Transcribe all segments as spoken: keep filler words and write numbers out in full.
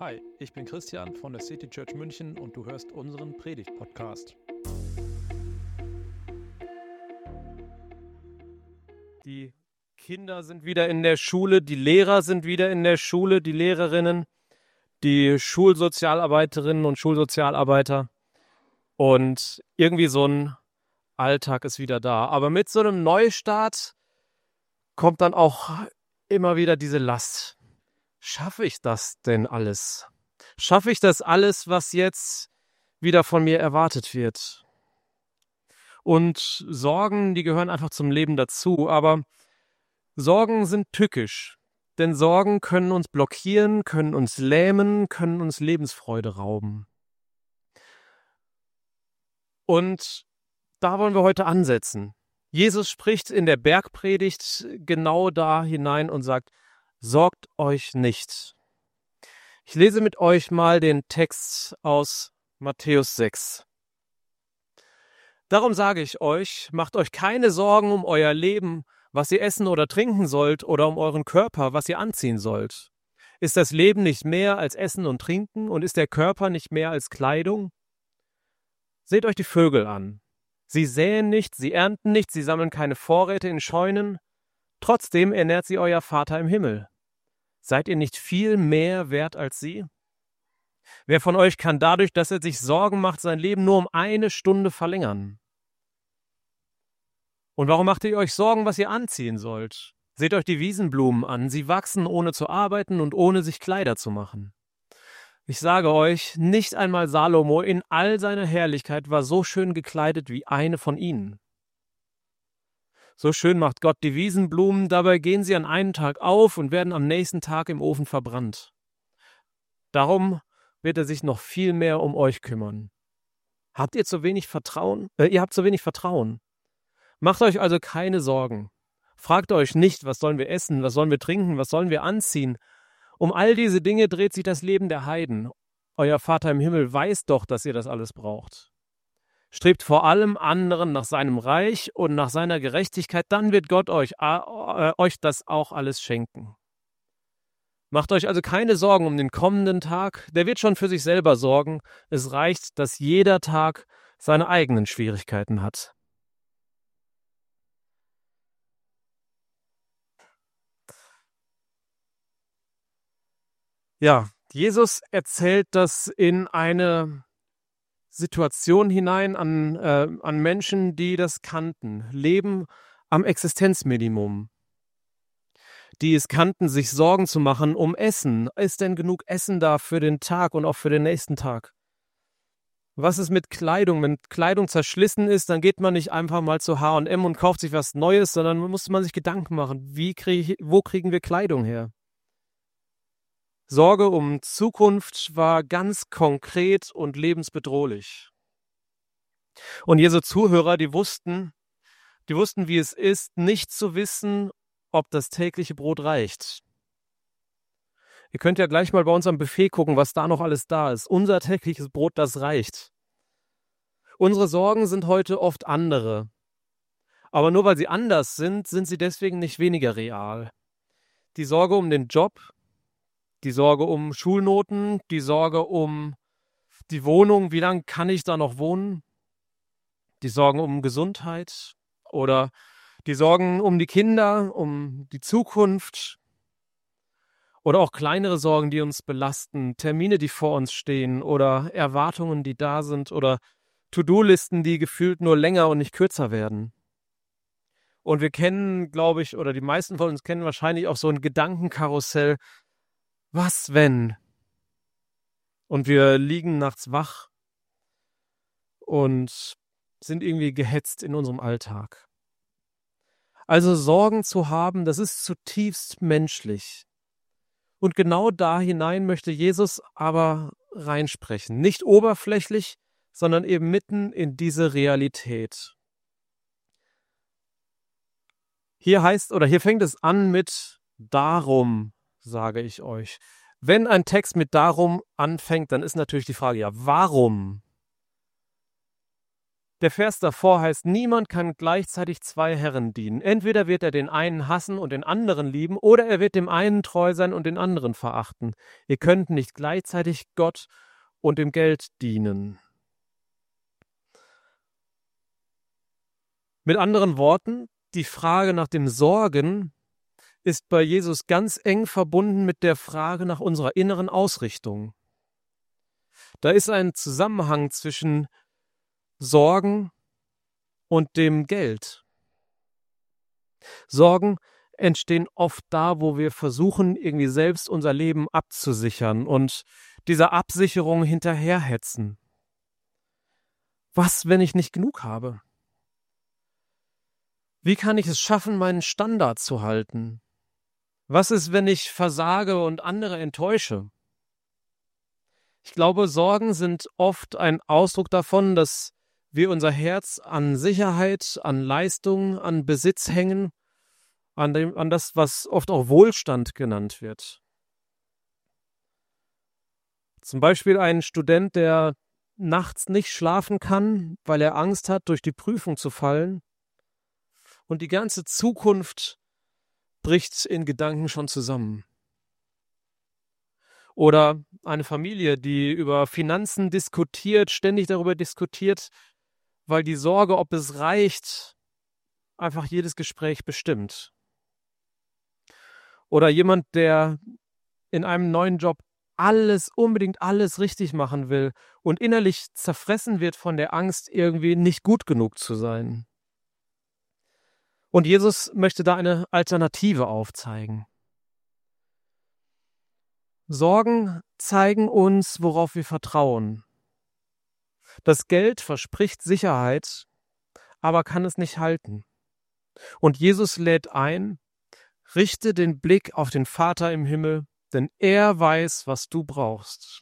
Hi, ich bin Christian von der City Church München und du hörst unseren Predigt-Podcast. Die Kinder sind wieder in der Schule, die Lehrer sind wieder in der Schule, die Lehrerinnen, die Schulsozialarbeiterinnen und Schulsozialarbeiter. Und irgendwie so ein Alltag ist wieder da. Aber mit so einem Neustart kommt dann auch immer wieder diese Last. Schaffe ich das denn alles? Schaffe ich das alles, was jetzt wieder von mir erwartet wird? Und Sorgen, die gehören einfach zum Leben dazu, aber Sorgen sind tückisch, denn Sorgen können uns blockieren, können uns lähmen, können uns Lebensfreude rauben. Und da wollen wir heute ansetzen. Jesus spricht in der Bergpredigt genau da hinein und sagt, sorgt euch nicht. Ich lese mit euch mal den Text aus Matthäus sechs. Darum sage ich euch, macht euch keine Sorgen um euer Leben, was ihr essen oder trinken sollt, oder um euren Körper, was ihr anziehen sollt. Ist das Leben nicht mehr als Essen und Trinken, und ist der Körper nicht mehr als Kleidung? Seht euch die Vögel an. Sie säen nicht, sie ernten nicht, sie sammeln keine Vorräte in Scheunen. Trotzdem ernährt sie euer Vater im Himmel. Seid ihr nicht viel mehr wert als sie? Wer von euch kann dadurch, dass er sich Sorgen macht, sein Leben nur um eine Stunde verlängern? Und warum macht ihr euch Sorgen, was ihr anziehen sollt? Seht euch die Wiesenblumen an, sie wachsen, ohne zu arbeiten und ohne sich Kleider zu machen. Ich sage euch, nicht einmal Salomo in all seiner Herrlichkeit war so schön gekleidet wie eine von ihnen. So schön macht Gott die Wiesenblumen, dabei gehen sie an einem Tag auf und werden am nächsten Tag im Ofen verbrannt. Darum wird er sich noch viel mehr um euch kümmern. Habt ihr zu wenig Vertrauen? Äh, ihr habt zu wenig Vertrauen. Macht euch also keine Sorgen. Fragt euch nicht, was sollen wir essen, was sollen wir trinken, was sollen wir anziehen. Um all diese Dinge dreht sich das Leben der Heiden. Euer Vater im Himmel weiß doch, dass ihr das alles braucht. Strebt vor allem anderen nach seinem Reich und nach seiner Gerechtigkeit, dann wird Gott euch, äh, euch das auch alles schenken. Macht euch also keine Sorgen um den kommenden Tag, der wird schon für sich selber sorgen. Es reicht, dass jeder Tag seine eigenen Schwierigkeiten hat. Ja, Jesus erzählt das in eine Situation hinein an, äh, an Menschen, die das kannten, leben am Existenzminimum, die es kannten, sich Sorgen zu machen um Essen. Ist denn genug Essen da für den Tag und auch für den nächsten Tag? Was ist mit Kleidung? Wenn Kleidung zerschlissen ist, dann geht man nicht einfach mal zu H und M und kauft sich was Neues, sondern muss man sich Gedanken machen, wie krieg ich, wo kriegen wir Kleidung her? Sorge um Zukunft war ganz konkret und lebensbedrohlich. Und Jesu Zuhörer, die wussten, die wussten, wie es ist, nicht zu wissen, ob das tägliche Brot reicht. Ihr könnt ja gleich mal bei uns am Buffet gucken, was da noch alles da ist. Unser tägliches Brot, das reicht. Unsere Sorgen sind heute oft andere. Aber nur weil sie anders sind, sind sie deswegen nicht weniger real. Die Sorge um den Job, die Sorge um Schulnoten, die Sorge um die Wohnung, wie lange kann ich da noch wohnen? Die Sorgen um Gesundheit oder die Sorgen um die Kinder, um die Zukunft oder auch kleinere Sorgen, die uns belasten, Termine, die vor uns stehen oder Erwartungen, die da sind oder To-Do-Listen, die gefühlt nur länger und nicht kürzer werden. Und wir kennen, glaube ich, oder die meisten von uns kennen wahrscheinlich auch so ein Gedankenkarussell. Was, wenn? Und wir liegen nachts wach und sind irgendwie gehetzt in unserem Alltag. Also Sorgen zu haben, das ist zutiefst menschlich. Und genau da hinein möchte Jesus aber reinsprechen. Nicht oberflächlich, sondern eben mitten in diese Realität. Hier heißt, oder hier fängt es an mit darum, sage ich euch. Wenn ein Text mit darum anfängt, dann ist natürlich die Frage, ja, warum? Der Vers davor heißt, niemand kann gleichzeitig zwei Herren dienen. Entweder wird er den einen hassen und den anderen lieben, oder er wird dem einen treu sein und den anderen verachten. Ihr könnt nicht gleichzeitig Gott und dem Geld dienen. Mit anderen Worten, die Frage nach dem Sorgen ist bei Jesus ganz eng verbunden mit der Frage nach unserer inneren Ausrichtung. Da ist ein Zusammenhang zwischen Sorgen und dem Geld. Sorgen entstehen oft da, wo wir versuchen, irgendwie selbst unser Leben abzusichern und dieser Absicherung hinterherhetzen. Was, wenn ich nicht genug habe? Wie kann ich es schaffen, meinen Standard zu halten? Was ist, wenn ich versage und andere enttäusche? Ich glaube, Sorgen sind oft ein Ausdruck davon, dass wir unser Herz an Sicherheit, an Leistung, an Besitz hängen, an, dem, an das, was oft auch Wohlstand genannt wird. Zum Beispiel ein Student, der nachts nicht schlafen kann, weil er Angst hat, durch die Prüfung zu fallen, und die ganze Zukunft bricht in Gedanken schon zusammen. Oder eine Familie, die über Finanzen diskutiert, ständig darüber diskutiert, weil die Sorge, ob es reicht, einfach jedes Gespräch bestimmt. Oder jemand, der in einem neuen Job alles, unbedingt alles richtig machen will und innerlich zerfressen wird von der Angst, irgendwie nicht gut genug zu sein. Und Jesus möchte da eine Alternative aufzeigen. Sorgen zeigen uns, worauf wir vertrauen. Das Geld verspricht Sicherheit, aber kann es nicht halten. Und Jesus lädt ein, richte den Blick auf den Vater im Himmel, denn er weiß, was du brauchst.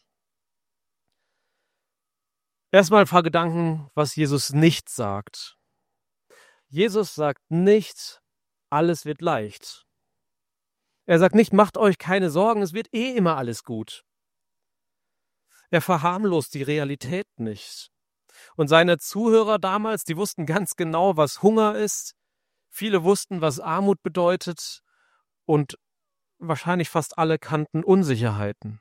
Erstmal ein paar Gedanken, was Jesus nicht sagt. Jesus sagt nicht, alles wird leicht. Er sagt nicht, macht euch keine Sorgen, es wird eh immer alles gut. Er verharmlost die Realität nicht. Und seine Zuhörer damals, die wussten ganz genau, was Hunger ist. Viele wussten, was Armut bedeutet. Und wahrscheinlich fast alle kannten Unsicherheiten.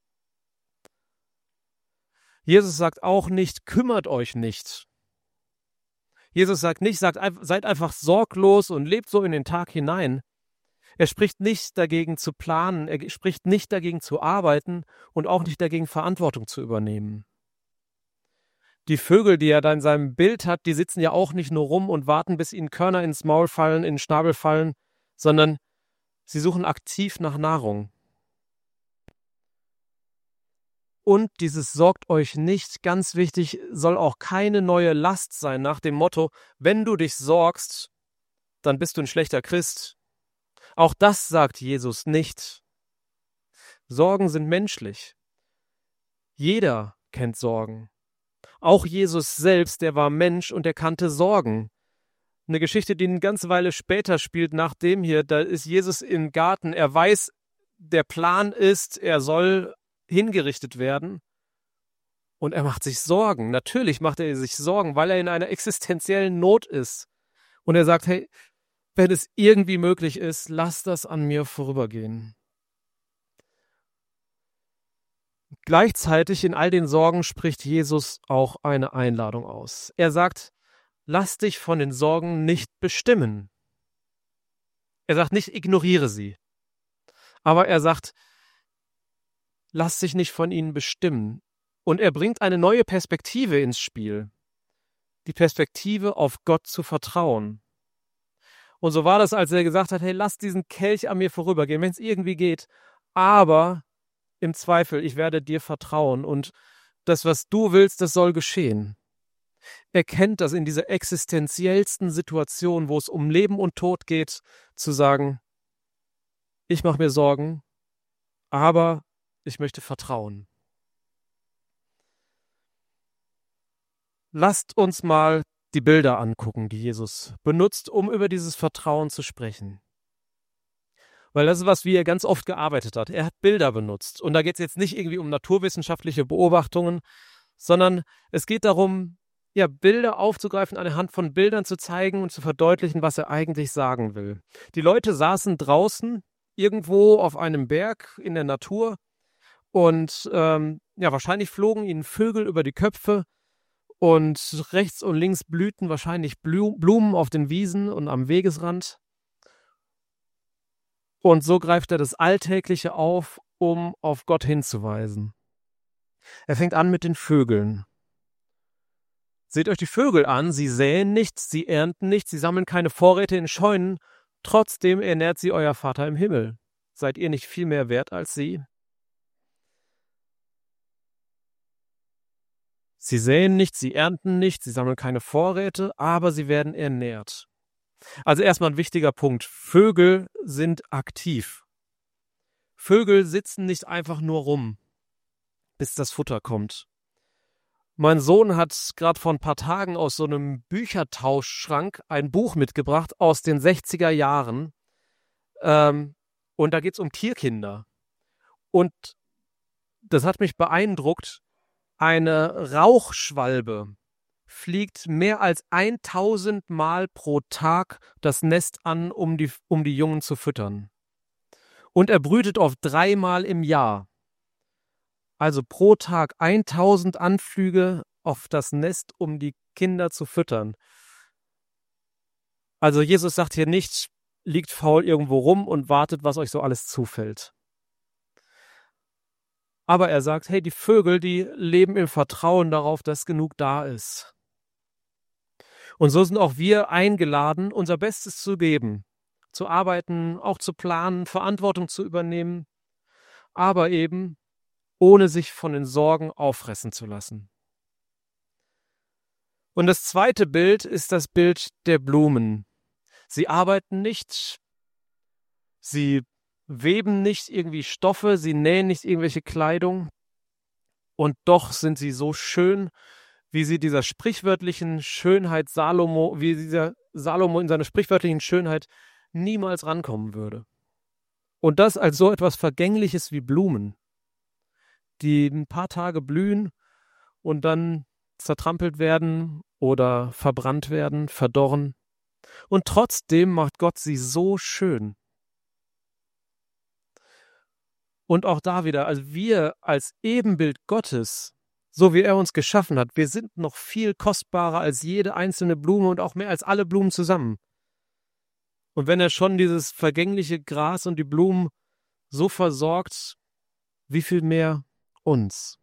Jesus sagt auch nicht, kümmert euch nicht. Jesus sagt nicht, sagt, seid einfach sorglos und lebt so in den Tag hinein. Er spricht nicht dagegen zu planen, er spricht nicht dagegen zu arbeiten und auch nicht dagegen Verantwortung zu übernehmen. Die Vögel, die er da in seinem Bild hat, die sitzen ja auch nicht nur rum und warten, bis ihnen Körner ins Maul fallen, in den Schnabel fallen, sondern sie suchen aktiv nach Nahrung. Und dieses sorgt euch nicht, ganz wichtig, soll auch keine neue Last sein nach dem Motto, wenn du dich sorgst, dann bist du ein schlechter Christ. Auch das sagt Jesus nicht. Sorgen sind menschlich. Jeder kennt Sorgen. Auch Jesus selbst, der war Mensch und er kannte Sorgen. Eine Geschichte, die eine ganze Weile später spielt, nach dem hier, da ist Jesus im Garten. Er weiß, der Plan ist, er soll hingerichtet werden. Und er macht sich Sorgen. Natürlich macht er sich Sorgen, weil er in einer existenziellen Not ist. Und er sagt, hey, wenn es irgendwie möglich ist, lass das an mir vorübergehen. Gleichzeitig in all den Sorgen spricht Jesus auch eine Einladung aus. Er sagt, lass dich von den Sorgen nicht bestimmen. Er sagt nicht, ignoriere sie. Aber er sagt, lass dich nicht von ihnen bestimmen. Und er bringt eine neue Perspektive ins Spiel. Die Perspektive, auf Gott zu vertrauen. Und so war das, als er gesagt hat, hey, lass diesen Kelch an mir vorübergehen, wenn es irgendwie geht. Aber im Zweifel, ich werde dir vertrauen und das, was du willst, das soll geschehen. Er kennt das in dieser existenziellsten Situation, wo es um Leben und Tod geht, zu sagen, ich mache mir Sorgen, aber ich möchte vertrauen. Lasst uns mal die Bilder angucken, die Jesus benutzt, um über dieses Vertrauen zu sprechen. Weil das ist was, wie er ganz oft gearbeitet hat. Er hat Bilder benutzt. Und da geht es jetzt nicht irgendwie um naturwissenschaftliche Beobachtungen, sondern es geht darum, ja, Bilder aufzugreifen, anhand von Bildern zu zeigen und zu verdeutlichen, was er eigentlich sagen will. Die Leute saßen draußen irgendwo auf einem Berg in der Natur und ähm, ja, wahrscheinlich flogen ihnen Vögel über die Köpfe und rechts und links blühten wahrscheinlich Blumen auf den Wiesen und am Wegesrand. Und so greift er das Alltägliche auf, um auf Gott hinzuweisen. Er fängt an mit den Vögeln. Seht euch die Vögel an, sie säen nichts, sie ernten nichts, sie sammeln keine Vorräte in Scheunen, trotzdem ernährt sie euer Vater im Himmel. Seid ihr nicht viel mehr wert als sie? Sie säen nichts, sie ernten nichts, sie sammeln keine Vorräte, aber sie werden ernährt. Also erstmal ein wichtiger Punkt. Vögel sind aktiv. Vögel sitzen nicht einfach nur rum, bis das Futter kommt. Mein Sohn hat gerade vor ein paar Tagen aus so einem Büchertauschschrank ein Buch mitgebracht aus den sechziger Jahren. Ähm, und da geht es um Tierkinder. Und das hat mich beeindruckt. Eine Rauchschwalbe fliegt mehr als tausend Mal pro Tag das Nest an, um die, um die Jungen zu füttern. Und er brütet oft dreimal im Jahr. Also pro Tag tausend Anflüge auf das Nest, um die Kinder zu füttern. Also Jesus sagt hier nicht, liegt faul irgendwo rum und wartet, was euch so alles zufällt. Aber er sagt, hey, die Vögel, die leben im Vertrauen darauf, dass genug da ist. Und so sind auch wir eingeladen, unser Bestes zu geben, zu arbeiten, auch zu planen, Verantwortung zu übernehmen, aber eben ohne sich von den Sorgen auffressen zu lassen. Und das zweite Bild ist das Bild der Blumen. Sie arbeiten nicht, sie weben nicht irgendwie Stoffe, sie nähen nicht irgendwelche Kleidung und doch sind sie so schön, wie sie dieser sprichwörtlichen Schönheit Salomo, wie dieser Salomo in seiner sprichwörtlichen Schönheit niemals rankommen würde. Und das als so etwas Vergängliches wie Blumen, die ein paar Tage blühen und dann zertrampelt werden oder verbrannt werden, verdorren. Und trotzdem macht Gott sie so schön. Und auch da wieder, also wir als Ebenbild Gottes, so wie er uns geschaffen hat, wir sind noch viel kostbarer als jede einzelne Blume und auch mehr als alle Blumen zusammen. Und wenn er schon dieses vergängliche Gras und die Blumen so versorgt, wie viel mehr uns?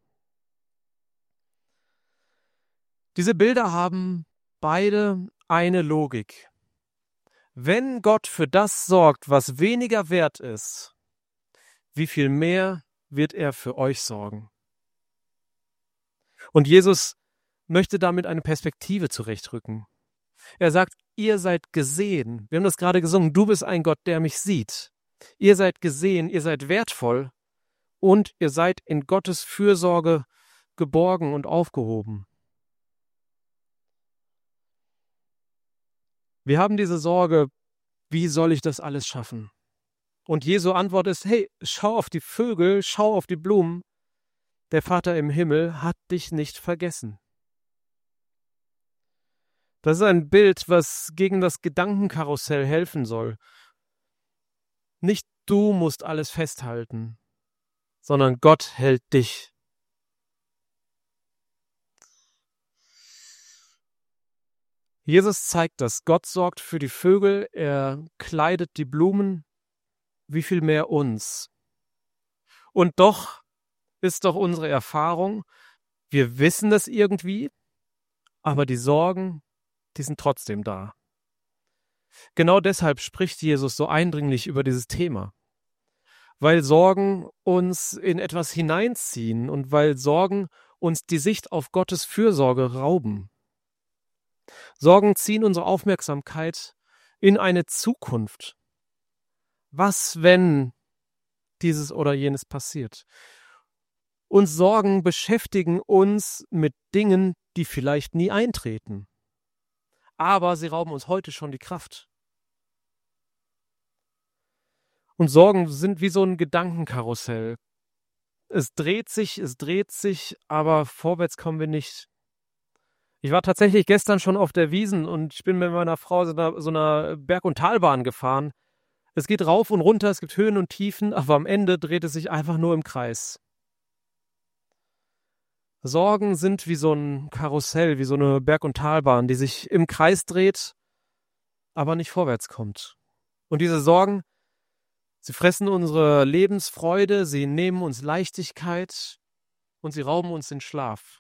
Diese Bilder haben beide eine Logik. Wenn Gott für das sorgt, was weniger wert ist, wie viel mehr wird er für euch sorgen? Und Jesus möchte damit eine Perspektive zurechtrücken. Er sagt, ihr seid gesehen. Wir haben das gerade gesungen. Du bist ein Gott, der mich sieht. Ihr seid gesehen, ihr seid wertvoll und ihr seid in Gottes Fürsorge geborgen und aufgehoben. Wir haben diese Sorge, wie soll ich das alles schaffen? Und Jesu Antwort ist, hey, schau auf die Vögel, schau auf die Blumen. Der Vater im Himmel hat dich nicht vergessen. Das ist ein Bild, was gegen das Gedankenkarussell helfen soll. Nicht du musst alles festhalten, sondern Gott hält dich. Jesus zeigt das. Gott sorgt für die Vögel, er kleidet die Blumen, wie viel mehr uns. Und doch ist doch unsere Erfahrung, wir wissen das irgendwie, aber die Sorgen, die sind trotzdem da. Genau deshalb spricht Jesus so eindringlich über dieses Thema. Weil Sorgen uns in etwas hineinziehen und weil Sorgen uns die Sicht auf Gottes Fürsorge rauben. Sorgen ziehen unsere Aufmerksamkeit in eine Zukunft. Was, wenn dieses oder jenes passiert? Und Sorgen beschäftigen uns mit Dingen, die vielleicht nie eintreten. Aber sie rauben uns heute schon die Kraft. Und Sorgen sind wie so ein Gedankenkarussell. Es dreht sich, es dreht sich, aber vorwärts kommen wir nicht. Ich war tatsächlich gestern schon auf der Wiesn und ich bin mit meiner Frau so einer, so einer Berg- und Talbahn gefahren. Es geht rauf und runter, es gibt Höhen und Tiefen, aber am Ende dreht es sich einfach nur im Kreis. Sorgen sind wie so ein Karussell, wie so eine Berg- und Talbahn, die sich im Kreis dreht, aber nicht vorwärts kommt. Und diese Sorgen, sie fressen unsere Lebensfreude, sie nehmen uns Leichtigkeit und sie rauben uns den Schlaf.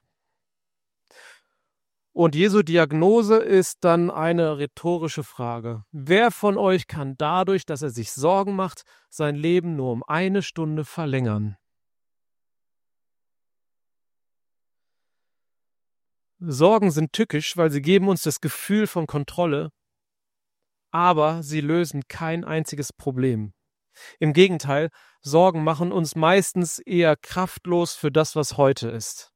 Und Jesu Diagnose ist dann eine rhetorische Frage. Wer von euch kann dadurch, dass er sich Sorgen macht, sein Leben nur um eine Stunde verlängern? Sorgen sind tückisch, weil sie geben uns das Gefühl von Kontrolle, aber sie lösen kein einziges Problem. Im Gegenteil, Sorgen machen uns meistens eher kraftlos für das, was heute ist.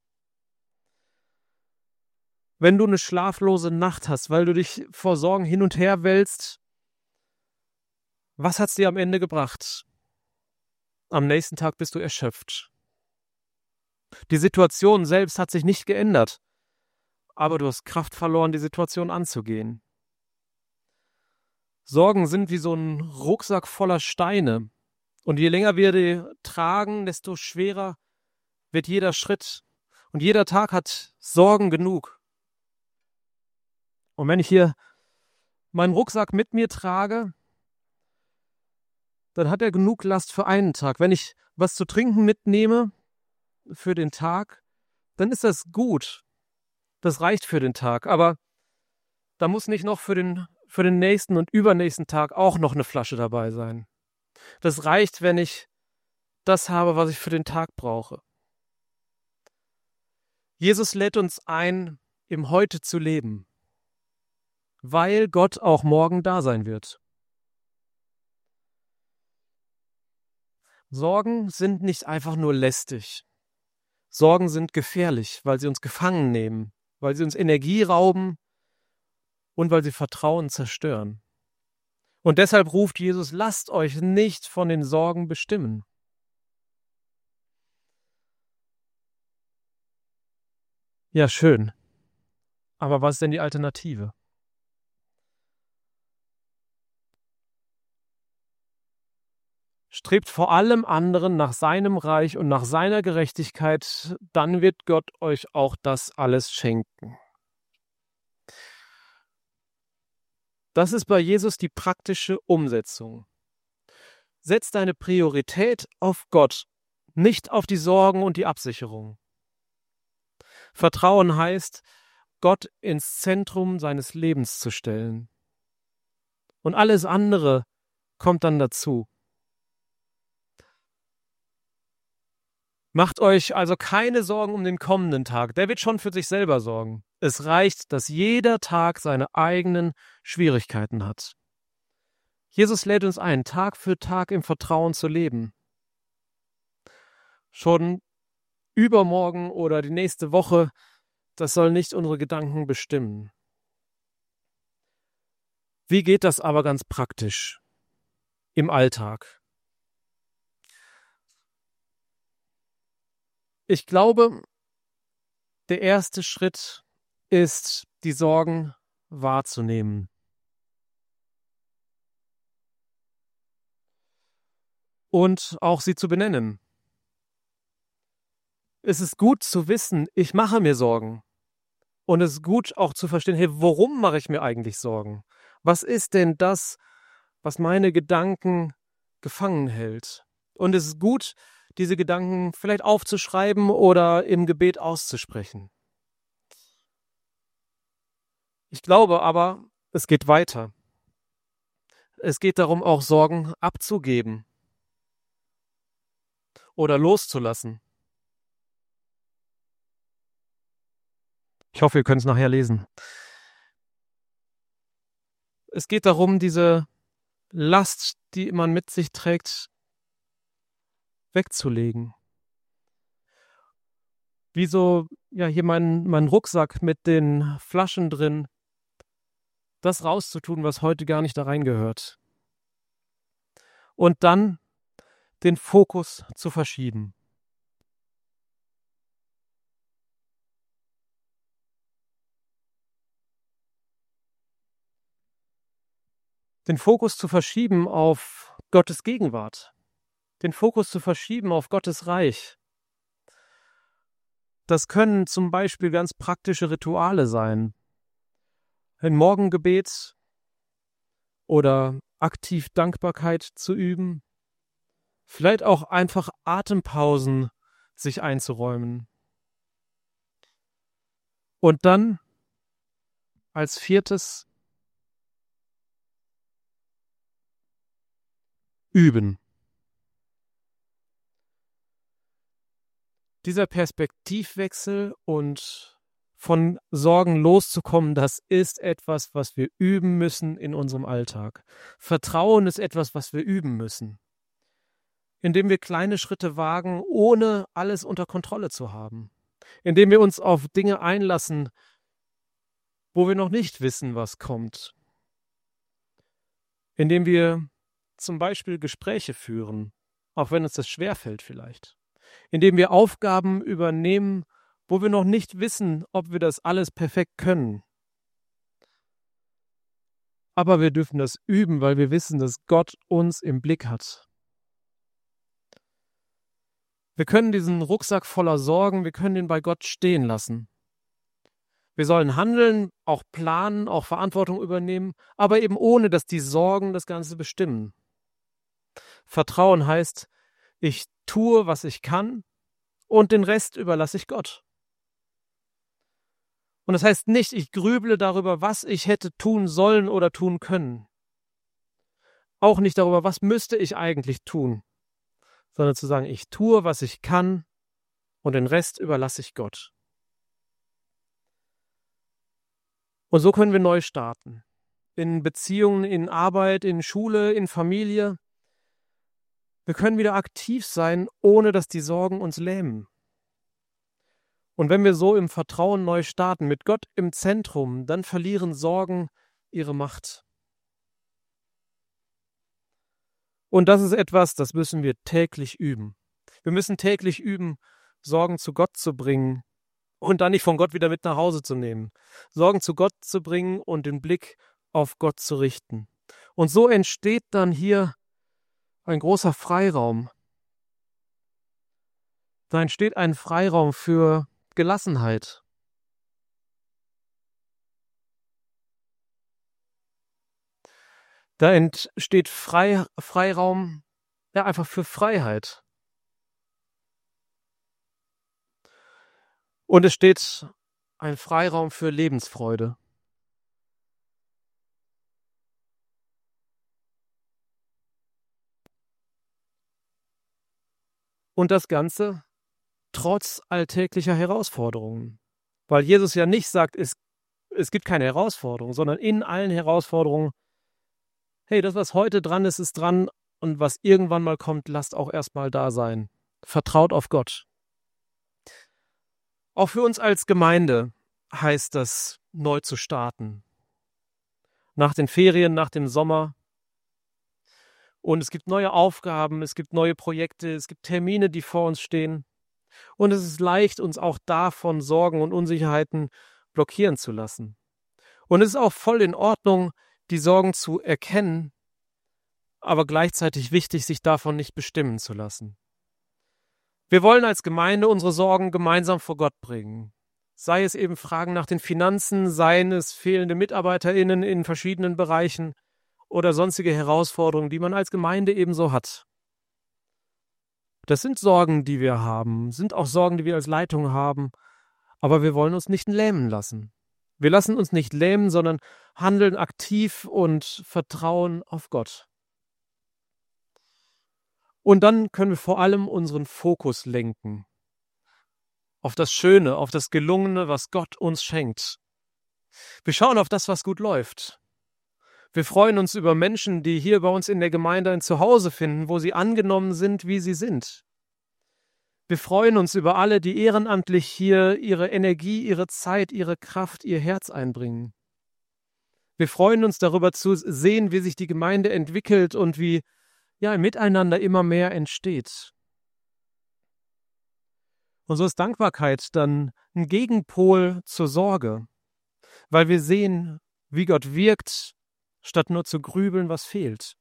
Wenn du eine schlaflose Nacht hast, weil du dich vor Sorgen hin und her wälzt, was hat's dir am Ende gebracht? Am nächsten Tag bist du erschöpft. Die Situation selbst hat sich nicht geändert, aber du hast Kraft verloren, die Situation anzugehen. Sorgen sind wie so ein Rucksack voller Steine. Und je länger wir die tragen, desto schwerer wird jeder Schritt. Und jeder Tag hat Sorgen genug. Und wenn ich hier meinen Rucksack mit mir trage, dann hat er genug Last für einen Tag. Wenn ich was zu trinken mitnehme für den Tag, dann ist das gut. Das reicht für den Tag. Aber da muss nicht noch für den, für den nächsten und übernächsten Tag auch noch eine Flasche dabei sein. Das reicht, wenn ich das habe, was ich für den Tag brauche. Jesus lädt uns ein, im Heute zu leben, weil Gott auch morgen da sein wird. Sorgen sind nicht einfach nur lästig. Sorgen sind gefährlich, weil sie uns gefangen nehmen, weil sie uns Energie rauben und weil sie Vertrauen zerstören. Und deshalb ruft Jesus, lasst euch nicht von den Sorgen bestimmen. Ja, schön. Aber was ist denn die Alternative? Strebt vor allem anderen nach seinem Reich und nach seiner Gerechtigkeit, dann wird Gott euch auch das alles schenken. Das ist bei Jesus die praktische Umsetzung. Setz deine Priorität auf Gott, nicht auf die Sorgen und die Absicherung. Vertrauen heißt, Gott ins Zentrum seines Lebens zu stellen. Und alles andere kommt dann dazu. Macht euch also keine Sorgen um den kommenden Tag. Der wird schon für sich selber sorgen. Es reicht, dass jeder Tag seine eigenen Schwierigkeiten hat. Jesus lädt uns ein, Tag für Tag im Vertrauen zu leben. Schon übermorgen oder die nächste Woche, das soll nicht unsere Gedanken bestimmen. Wie geht das aber ganz praktisch im Alltag? Ich glaube, der erste Schritt ist, die Sorgen wahrzunehmen. Und auch sie zu benennen. Es ist gut zu wissen, ich mache mir Sorgen. Und es ist gut auch zu verstehen, hey, warum mache ich mir eigentlich Sorgen? Was ist denn das, was meine Gedanken gefangen hält? Und es ist gut, diese Gedanken vielleicht aufzuschreiben oder im Gebet auszusprechen. Ich glaube aber, es geht weiter. Es geht darum, auch Sorgen abzugeben oder loszulassen. Ich hoffe, ihr könnt es nachher lesen. Es geht darum, diese Last, die man mit sich trägt, wegzulegen. Wie so, ja, hier mein, mein Rucksack mit den Flaschen drin, das rauszutun, was heute gar nicht da reingehört. Und dann den Fokus zu verschieben. den Fokus zu verschieben auf Gottes Gegenwart, den Fokus zu verschieben auf Gottes Reich. Das können zum Beispiel ganz praktische Rituale sein. Ein Morgengebet oder aktiv Dankbarkeit zu üben. Vielleicht auch einfach Atempausen sich einzuräumen. Und dann als viertes üben. Dieser Perspektivwechsel und von Sorgen loszukommen, das ist etwas, was wir üben müssen in unserem Alltag. Vertrauen ist etwas, was wir üben müssen, indem wir kleine Schritte wagen, ohne alles unter Kontrolle zu haben, indem wir uns auf Dinge einlassen, wo wir noch nicht wissen, was kommt, indem wir zum Beispiel Gespräche führen, auch wenn uns das schwerfällt vielleicht, indem wir Aufgaben übernehmen, wo wir noch nicht wissen, ob wir das alles perfekt können. Aber wir dürfen das üben, weil wir wissen, dass Gott uns im Blick hat. Wir können diesen Rucksack voller Sorgen, wir können ihn bei Gott stehen lassen. Wir sollen handeln, auch planen, auch Verantwortung übernehmen, aber eben ohne, dass die Sorgen das Ganze bestimmen. Vertrauen heißt, ich tue, was ich kann und den Rest überlasse ich Gott. Und das heißt nicht, ich grüble darüber, was ich hätte tun sollen oder tun können. Auch nicht darüber, was müsste ich eigentlich tun, sondern zu sagen, ich tue, was ich kann und den Rest überlasse ich Gott. Und so können wir neu starten. In Beziehungen, in Arbeit, in Schule, in Familie. Wir können wieder aktiv sein, ohne dass die Sorgen uns lähmen. Und wenn wir so im Vertrauen neu starten, mit Gott im Zentrum, dann verlieren Sorgen ihre Macht. Und das ist etwas, das müssen wir täglich üben. Wir müssen täglich üben, Sorgen zu Gott zu bringen und dann nicht von Gott wieder mit nach Hause zu nehmen. Sorgen zu Gott zu bringen und den Blick auf Gott zu richten. Und so entsteht dann hier ein großer Freiraum. Da entsteht ein Freiraum für Gelassenheit. Da entsteht Frei, Freiraum, ja, einfach für Freiheit. Und es steht ein Freiraum für Lebensfreude. Und das Ganze trotz alltäglicher Herausforderungen. Weil Jesus ja nicht sagt, es, es gibt keine Herausforderungen, sondern in allen Herausforderungen, hey, das, was heute dran ist, ist dran und was irgendwann mal kommt, lasst auch erstmal da sein. Vertraut auf Gott. Auch für uns als Gemeinde heißt das, neu zu starten. Nach den Ferien, nach dem Sommer. Und es gibt neue Aufgaben, es gibt neue Projekte, es gibt Termine, die vor uns stehen. Und es ist leicht, uns auch davon Sorgen und Unsicherheiten blockieren zu lassen. Und es ist auch voll in Ordnung, die Sorgen zu erkennen, aber gleichzeitig wichtig, sich davon nicht bestimmen zu lassen. Wir wollen als Gemeinde unsere Sorgen gemeinsam vor Gott bringen. Sei es eben Fragen nach den Finanzen, seien es fehlende MitarbeiterInnen in verschiedenen Bereichen oder sonstige Herausforderungen, die man als Gemeinde ebenso hat. Das sind Sorgen, die wir haben, sind auch Sorgen, die wir als Leitung haben, aber wir wollen uns nicht lähmen lassen. Wir lassen uns nicht lähmen, sondern handeln aktiv und vertrauen auf Gott. Und dann können wir vor allem unseren Fokus lenken auf das Schöne, auf das Gelungene, was Gott uns schenkt. Wir schauen auf das, was gut läuft. Wir freuen uns über Menschen, die hier bei uns in der Gemeinde ein Zuhause finden, wo sie angenommen sind, wie sie sind. Wir freuen uns über alle, die ehrenamtlich hier ihre Energie, ihre Zeit, ihre Kraft, ihr Herz einbringen. Wir freuen uns darüber zu sehen, wie sich die Gemeinde entwickelt und wie ja, im Miteinander immer mehr entsteht. Und so ist Dankbarkeit dann ein Gegenpol zur Sorge, weil wir sehen, wie Gott wirkt statt nur zu grübeln, was fehlt.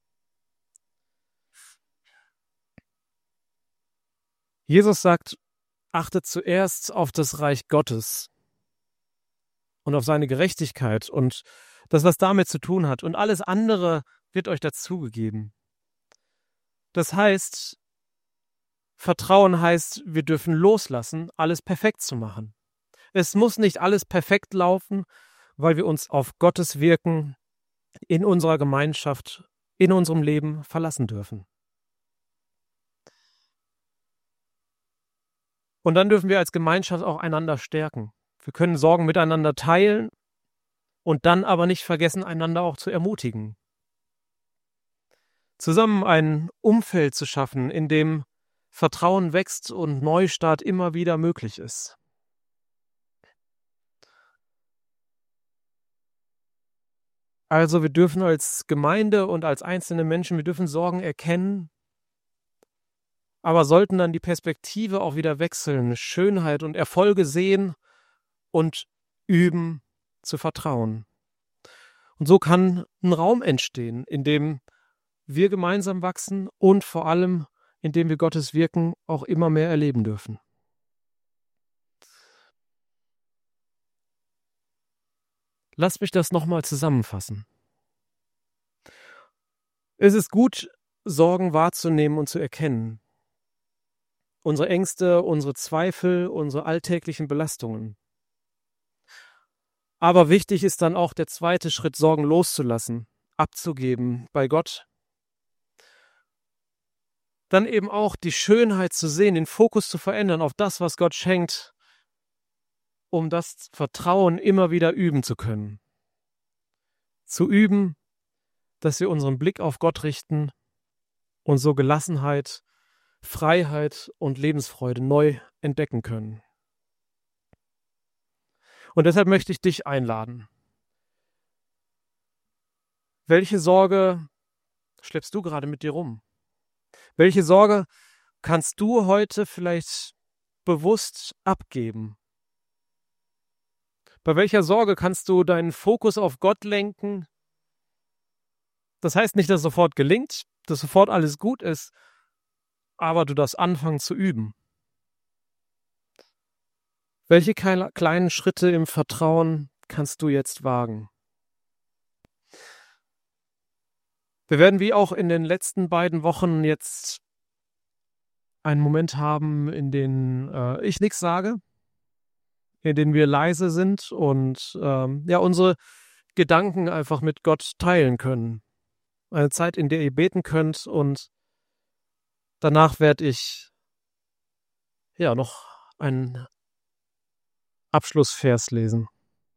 Jesus sagt, achtet zuerst auf das Reich Gottes und auf seine Gerechtigkeit und das, was damit zu tun hat. Und alles andere wird euch dazugegeben. Das heißt, Vertrauen heißt, wir dürfen loslassen, alles perfekt zu machen. Es muss nicht alles perfekt laufen, weil wir uns auf Gottes Wirken in unserer Gemeinschaft, in unserem Leben verlassen dürfen. Und dann dürfen wir als Gemeinschaft auch einander stärken. Wir können Sorgen miteinander teilen und dann aber nicht vergessen, einander auch zu ermutigen. Zusammen ein Umfeld zu schaffen, in dem Vertrauen wächst und Neustart immer wieder möglich ist. Also wir dürfen als Gemeinde und als einzelne Menschen, wir dürfen Sorgen erkennen, aber sollten dann die Perspektive auch wieder wechseln, Schönheit und Erfolge sehen und üben zu vertrauen. Und so kann ein Raum entstehen, in dem wir gemeinsam wachsen und vor allem, in dem wir Gottes Wirken auch immer mehr erleben dürfen. Lasst mich das nochmal zusammenfassen. Es ist gut, Sorgen wahrzunehmen und zu erkennen. Unsere Ängste, unsere Zweifel, unsere alltäglichen Belastungen. Aber wichtig ist dann auch der zweite Schritt, Sorgen loszulassen, abzugeben bei Gott. Dann eben auch die Schönheit zu sehen, den Fokus zu verändern auf das, was Gott schenkt, um das Vertrauen immer wieder üben zu können. Zu üben, dass wir unseren Blick auf Gott richten und so Gelassenheit, Freiheit und Lebensfreude neu entdecken können. Und deshalb möchte ich dich einladen. Welche Sorge schleppst du gerade mit dir rum? Welche Sorge kannst du heute vielleicht bewusst abgeben? Bei welcher Sorge kannst du deinen Fokus auf Gott lenken? Das heißt nicht, dass es sofort gelingt, dass sofort alles gut ist, aber du darfst anfangen zu üben. Welche kleinen Schritte im Vertrauen kannst du jetzt wagen? Wir werden wie auch in den letzten beiden Wochen jetzt einen Moment haben, in dem äh, ich nichts sage, in dem wir leise sind und ähm, ja unsere Gedanken einfach mit Gott teilen können. Eine Zeit, in der ihr beten könnt und danach werde ich ja noch einen Abschlussvers lesen.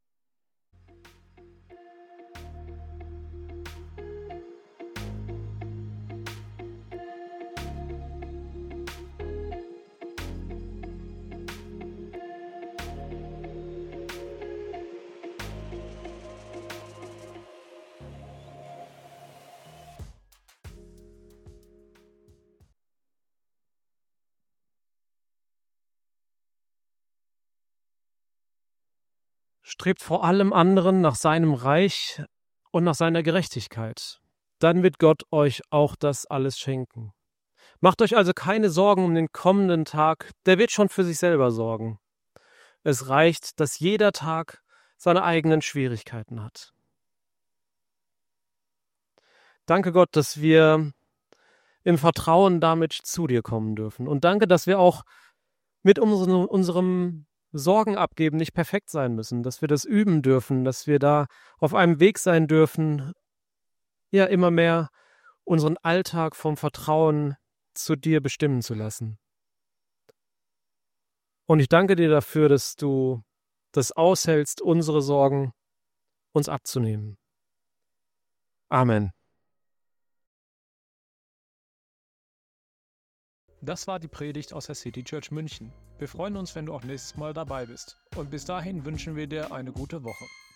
Strebt vor allem anderen nach seinem Reich und nach seiner Gerechtigkeit. Dann wird Gott euch auch das alles schenken. Macht euch also keine Sorgen um den kommenden Tag, der wird schon für sich selber sorgen. Es reicht, dass jeder Tag seine eigenen Schwierigkeiten hat. Danke Gott, dass wir im Vertrauen damit zu dir kommen dürfen. Und danke, dass wir auch mit unserem, unserem Sorgen abgeben nicht perfekt sein müssen, dass wir das üben dürfen, dass wir da auf einem Weg sein dürfen, ja immer mehr unseren Alltag vom Vertrauen zu dir bestimmen zu lassen. Und ich danke dir dafür, dass du das aushältst, unsere Sorgen uns abzunehmen. Amen. Das war die Predigt aus der City Church München. Wir freuen uns, wenn du auch nächstes Mal dabei bist. Und bis dahin wünschen wir dir eine gute Woche.